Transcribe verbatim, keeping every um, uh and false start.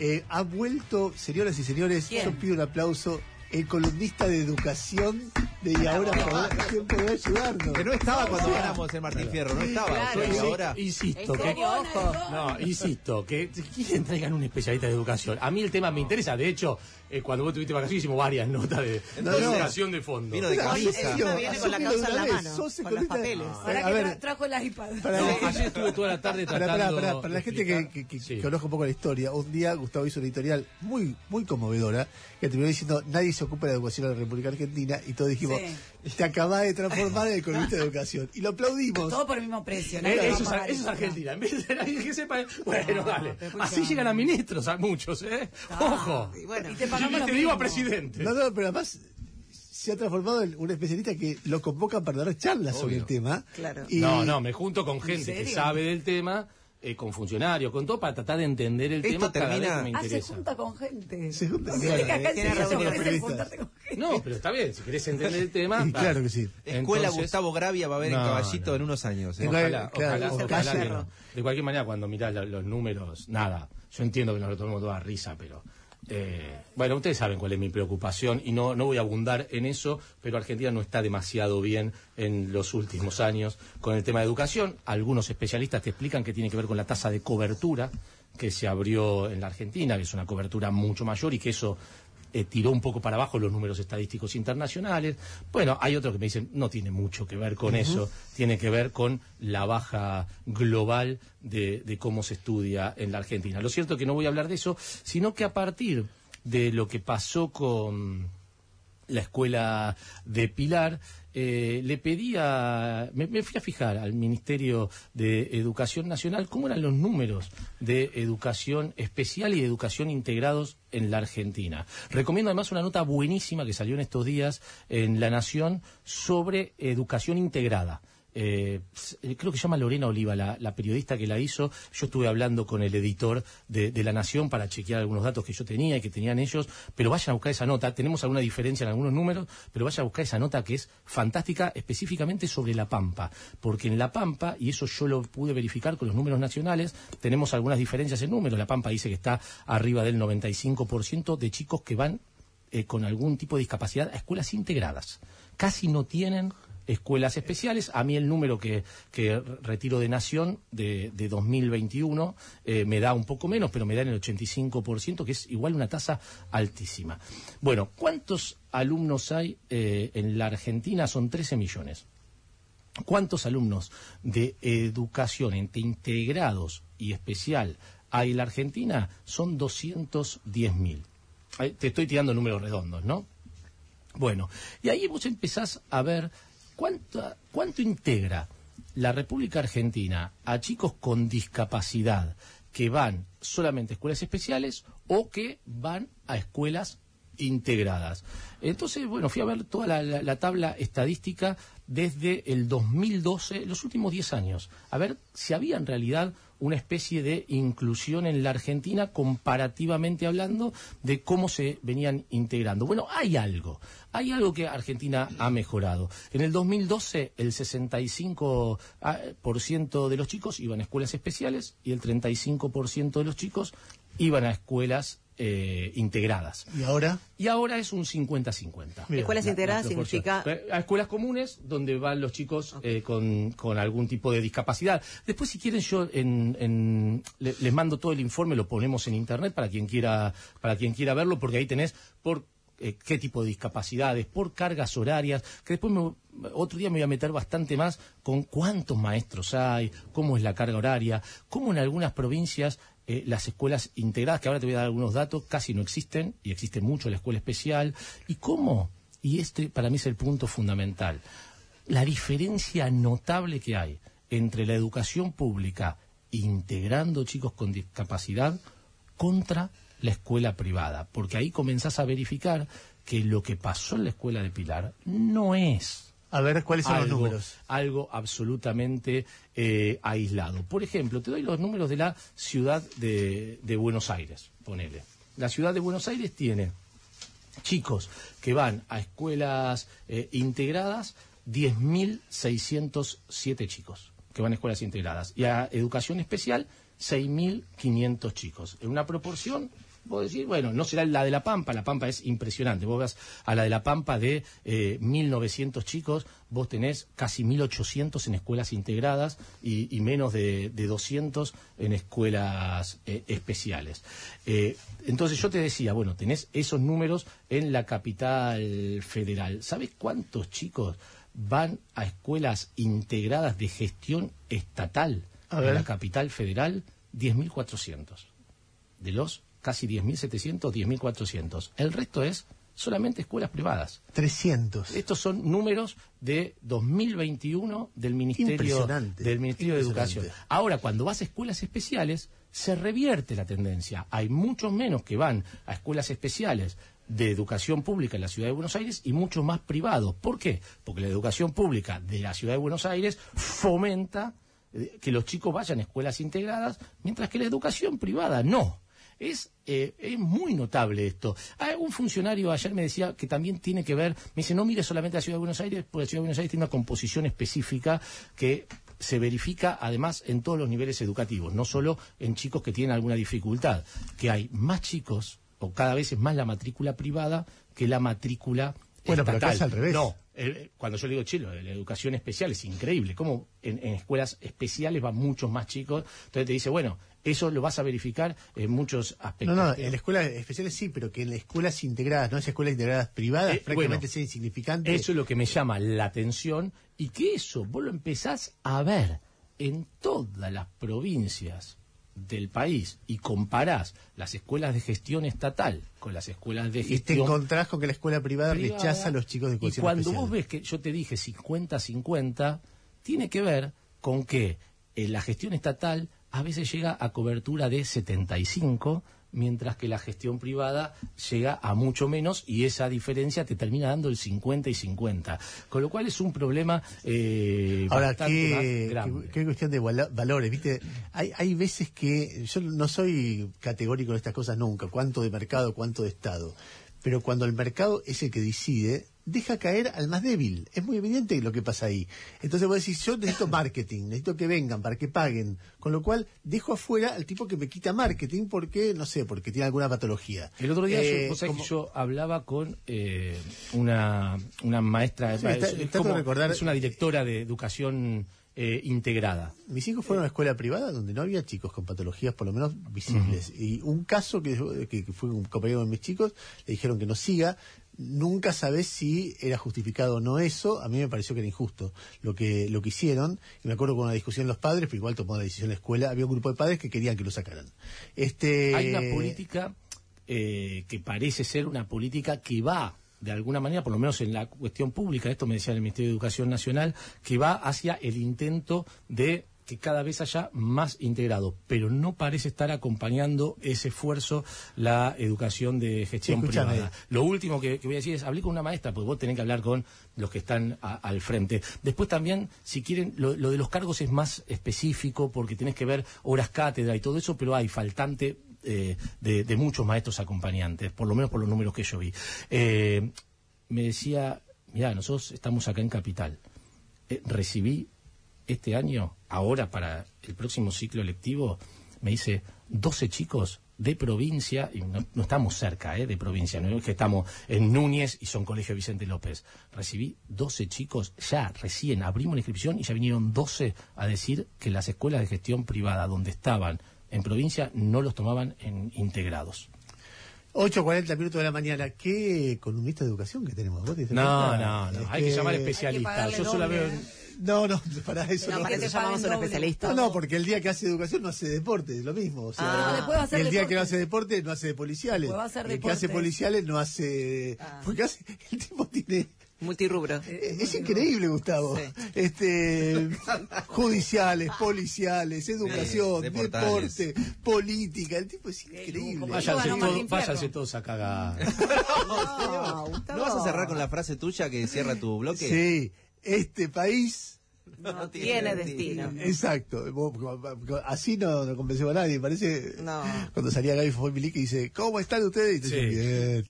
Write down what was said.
Eh, ha vuelto, señoras y señores, ¿Quién? yo pido un aplauso, el columnista de educación de Y Ahora, ¿quién podrá ayudarnos? Que no estaba cuando ganamos el Martín Fierro, no estaba. Claro. Y ahora... Insisto, ¿En que, serio? Ojo. no, insisto, que quieren traigan un especialista de educación. A mí el tema me interesa, de hecho, eh, cuando vos tuviste vacaciones hicimos varias notas de, No, de no. educación de fondo. Vino de Mira, camisa. Asensio, Encima viene con la asumilo causa de en la una vez, mano, sos con los economista. papeles. No. Ahora A que ver, tra- trajo el iPad. para- No, ayer estuve toda la tarde Para, tratando para, para, para la de gente que, explicar. que, que, Sí. que conozca un poco la historia, un día Gustavo hizo una editorial muy muy conmovedora que terminó diciendo nadie se ocupa de la educación en la República Argentina y todos dijimos Sí. te acabas de transformar en el columnista de educación y lo aplaudimos. Todo por el mismo precio. Eh, nadie va a eso, es, pagar eso es Argentina. En vez de nadie que sepa, bueno, No, dale. pero escucha. Así llegan a ministros, a muchos, ¿eh? Ah, Ojo. y bueno, y Y te pagamos lo te digo a mismo. presidente. No, no, pero además se ha transformado en un especialista que lo convocan para dar charlas sobre el tema. Claro. Y- No, no, me junto con gente que serio? sabe del tema, eh, con funcionarios, con todo, para tratar de entender el Esto tema cada termina- vez que me Ah, se interesa. junta con gente. Se junta- Sí, claro, que acá eh, en tiene serio razón te los ofrecen periodistas. juntarte con gente. No, pero está bien, si querés entender el tema. Y va. claro que sí. Escuela Entonces- Gustavo Gravia va a haber en No, Caballito no. en unos años. ¿eh? Igual- Ojalá, claro, ojalá, o ojalá calle. que no. De cualquier manera, cuando mirás la- los números, nada. Yo entiendo que nos lo tomemos toda risa, pero... eh, bueno, ustedes saben cuál es mi preocupación y no, no voy a abundar en eso, pero Argentina no está demasiado bien en los últimos años con el tema de educación. Algunos especialistas te explican que tiene que ver con la tasa de cobertura que se abrió en la Argentina, que es una cobertura mucho mayor y que eso... Eh, tiró un poco para abajo los números estadísticos internacionales. Bueno, hay otros que me dicen, no tiene mucho que ver con uh-huh. eso, tiene que ver con la baja global de, de cómo se estudia en la Argentina. Lo cierto es que no voy a hablar de eso, sino que a partir de lo que pasó con la escuela de Pilar, eh, le pedía, me, me fui a fijar al Ministerio de Educación Nacional cómo eran los números de educación especial y de educación integrados en la Argentina. Recomiendo además una nota buenísima que salió en estos días en La Nación sobre educación integrada. Eh, creo que se llama Lorena Oliva, la, la periodista que la hizo. Yo estuve hablando con el editor de, de La Nación para chequear algunos datos que yo tenía y que tenían ellos, pero vayan a buscar esa nota. Tenemos alguna diferencia en algunos números, pero vayan a buscar esa nota que es fantástica, específicamente sobre La Pampa, porque en La Pampa, y eso yo lo pude verificar con los números nacionales, tenemos algunas diferencias en números. La Pampa dice que está arriba del noventa y cinco por ciento de chicos que van eh, con algún tipo de discapacidad a escuelas integradas. Casi no tienen escuelas especiales. A mí el número que, que retiro de Nación de, de dos mil veintiuno eh, me da un poco menos, pero me da en el ochenta y cinco por ciento, que es igual una tasa altísima. Bueno, ¿cuántos alumnos hay eh, en la Argentina? Son trece millones. ¿Cuántos alumnos de educación entre integrados y especial hay en la Argentina? Son doscientos diez mil. Te estoy tirando números redondos, ¿no? Bueno, y ahí vos empezás a ver cuánto, cuánto integra la República Argentina a chicos con discapacidad que van solamente a escuelas especiales o que van a escuelas integradas. Entonces, bueno, fui a ver toda la, la, la tabla estadística desde el dos mil doce, los últimos diez años, a ver si había en realidad una especie de inclusión en la Argentina comparativamente hablando de cómo se venían integrando. Bueno, hay algo, hay algo que Argentina ha mejorado. En el dos mil doce el sesenta y cinco por ciento de los chicos iban a escuelas especiales y el treinta y cinco por ciento de los chicos iban a escuelas Eh, integradas. ¿Y ahora? Y ahora es un cincuenta cincuenta. Escuelas La- integradas la proporción. significa... A escuelas comunes donde van los chicos eh, con, con algún tipo de discapacidad. Después, si quieren, yo en, en, le- les mando todo el informe, lo ponemos en internet para quien quiera, para quien quiera verlo, porque ahí tenés por eh, qué tipo de discapacidades, por cargas horarias, que después me, otro día me voy a meter bastante más con cuántos maestros hay, cómo es la carga horaria, cómo en algunas provincias eh, las escuelas integradas, que ahora te voy a dar algunos datos, casi no existen, y existe mucho la escuela especial, y cómo, y este para mí es el punto fundamental, la diferencia notable que hay entre la educación pública integrando chicos con discapacidad contra la escuela privada, porque ahí comenzás a verificar que lo que pasó en la escuela de Pilar no es A ver, ¿cuáles son algo, los números? algo absolutamente eh, aislado. Por ejemplo, te doy los números de la ciudad de, de Buenos Aires, ponele. La ciudad de Buenos Aires tiene chicos que van a escuelas eh, integradas, diez mil seiscientos siete chicos que van a escuelas integradas, y a educación especial, seis mil quinientos chicos, en una proporción vos decís, bueno, no será la de La Pampa, La Pampa es impresionante. Vos vas a la de La Pampa de eh, mil novecientos chicos, vos tenés casi mil ochocientos en escuelas integradas y, y menos de, de doscientos en escuelas eh, especiales. Eh, entonces yo te decía, bueno, tenés esos números en la capital federal. ¿Sabés cuántos chicos van a escuelas integradas de gestión estatal en la capital federal? diez mil cuatrocientos. De los casi diez mil setecientos, diez mil cuatrocientos. El resto es solamente escuelas privadas. trescientos. Estos son números de dos mil veintiuno del Ministerio, del Ministerio de Educación. Ahora, cuando vas a escuelas especiales, se revierte la tendencia. Hay muchos menos que van a escuelas especiales de educación pública en la Ciudad de Buenos Aires y muchos más privados. ¿Por qué? Porque la educación pública de la Ciudad de Buenos Aires fomenta eh, que los chicos vayan a escuelas integradas, mientras que la educación privada no. Es, eh, es muy notable esto. Ah, un funcionario ayer me decía que también tiene que ver, me dice, no mire solamente a la Ciudad de Buenos Aires, porque la Ciudad de Buenos Aires tiene una composición específica que se verifica además en todos los niveles educativos, no solo en chicos que tienen alguna dificultad, que hay más chicos, o cada vez es más la matrícula privada que la matrícula bueno, estatal. Pero acá es al revés. No, eh, cuando yo le digo, chilo, la educación especial es increíble, como en, en escuelas especiales van muchos más chicos, entonces te dice, bueno, eso lo vas a verificar en muchos aspectos. No, no, en escuelas especiales sí, pero que en las escuelas integradas, no esas escuelas integradas privadas, eh, prácticamente bueno, sea insignificante. Eso es lo que me llama la atención y que eso vos lo empezás a ver en todas las provincias del país y comparás las escuelas de gestión estatal con las escuelas de gestión... Y te encontrás con que la escuela privada, privada rechaza a los chicos de educación Y cuando especial. vos ves que yo te dije cincuenta cincuenta, tiene que ver con que en la gestión estatal a veces llega a cobertura de setenta y cinco, mientras que la gestión privada llega a mucho menos y esa diferencia te termina dando el cincuenta y cincuenta. Con lo cual es un problema eh, Ahora, bastante qué, más grande. Qué, qué cuestión de vala- valores, ¿viste? Hay, hay veces que yo no soy categórico en estas cosas nunca, cuánto de mercado, cuánto de Estado. Pero cuando el mercado es el que decide, deja caer al más débil. Es muy evidente lo que pasa ahí. Entonces vos decís, yo necesito marketing, necesito que vengan para que paguen. Con lo cual, dejo afuera al tipo que me quita marketing porque, no sé, porque tiene alguna patología. El otro día Eh, yo, vos sabés como- que yo hablaba con eh, una, una maestra, Sí, es, está- es trato como- de recordar- es una directora de educación eh, integrada. Mis hijos fueron a una escuela privada donde no había chicos con patologías por lo menos visibles. Uh-huh. Y un caso que, que, que fue un compañero de mis chicos, le dijeron que no siga. Nunca sabés si era justificado o no eso. A mí me pareció que era injusto lo que lo que hicieron. Y me acuerdo con una discusión los padres, pero igual tomó la decisión la escuela. Había un grupo de padres que querían que lo sacaran. Este... Hay una política eh, que parece ser una política que va, de alguna manera, por lo menos en la cuestión pública, esto me decía el Ministerio de Educación Nacional, que va hacia el intento de que cada vez haya más integrado, pero no parece estar acompañando ese esfuerzo la educación de gestión sí, privada. Lo último que, que voy a decir es, hablé con una maestra, porque vos tenés que hablar con los que están a, al frente. Después también, si quieren, lo, lo de los cargos es más específico, porque tenés que ver horas cátedra y todo eso, pero hay faltante eh, de, de muchos maestros acompañantes, por lo menos por los números que yo vi. Eh, me decía, mirá, nosotros estamos acá en Capital, eh, recibí este año, ahora para el próximo ciclo lectivo, me dice doce chicos de provincia, y no, no estamos cerca eh, de provincia, no es que estamos en Núñez y son Colegio Vicente López. Recibí doce chicos, ya recién abrimos la inscripción y ya vinieron doce a decir que las escuelas de gestión privada donde estaban en provincia no los tomaban en integrados. ocho cuarenta minutos de la mañana. ¿Qué columnista de educación que tenemos? ¿Vos te diste No, cuenta? no, no, Es hay que llamar Hay que especialistas. pagarle Yo solo doble, veo... ¿eh? No, no, para eso No, no. para te que llamamos a un paguen especialista? No, no, porque el día que hace educación no hace deporte, es lo mismo. O sea, Ah, no, después va a hacer el día deporte. que no hace deporte no hace de policiales. Después va a hacer el que hace deporte. policiales no hace... Ah. Porque hace, el tipo tiene... Multirrubro. Eh, Es increíble, Gustavo. Sí. Este, judiciales, policiales, educación, Sí, deportales. deporte, política. El tipo es increíble. ¿cómo Váyanse, Ganó todo- Martín Fierro. váyanse todos a cagar. No, Gustavo. ¿No vas a cerrar con la frase tuya que cierra tu bloque? Sí, este país. No tiene destino. Exacto. Vos- Así no, no convencemos a nadie. Parece No. cuando salía Gaby Foy Milik y dice, ¿cómo están ustedes? Y te Sí. dicen, bien.